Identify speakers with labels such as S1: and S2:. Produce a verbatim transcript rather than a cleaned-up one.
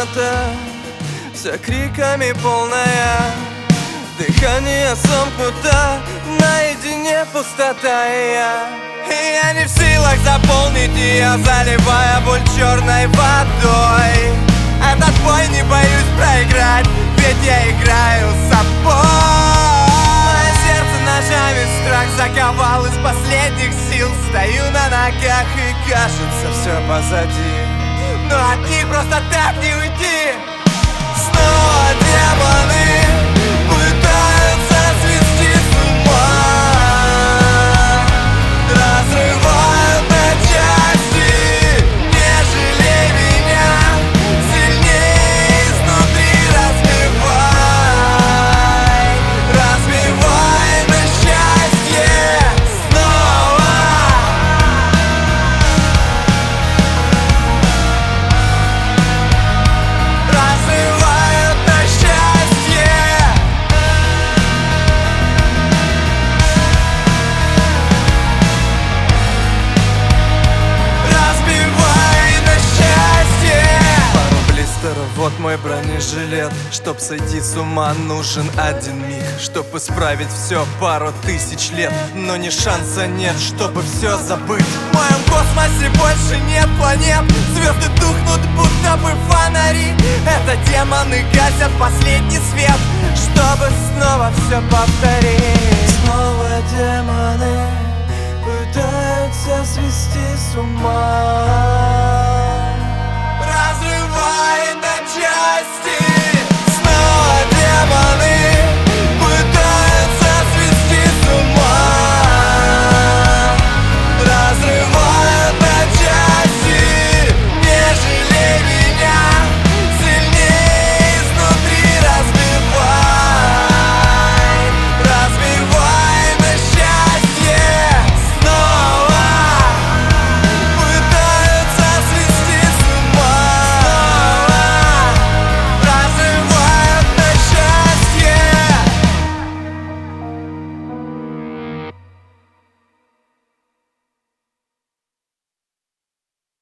S1: комната, вся криками полная, дыхание сомкнуто, наедине пустота. И я, и я не в силах заполнить ее, заливая боль черной водой. Этот бой не боюсь проиграть, ведь я играю с собой. Мое сердце ножами страх заковал из последних сил. Стою на ногах и кажется все позади, но от них просто так не уйти. Снова демоны пытаются свести с ума, разрывают на части. Не жалей меня, сильнее изнутри разбивай, разбивай на счастье снова. Разрывают на счастье. Разбивай на счастье. Пару блистеров, вот мой бронежилет. Чтоб сойти с ума, нужен один миг. Чтоб исправить все, пару тысяч лет. Но ни шанса нет, чтобы все забыть. В моем космосе больше нет планет. Звезды тухнут, будто бы фонари. Это демоны гасят последний свет, чтобы снова все повторить. Снова демоны пытаются свести с ума,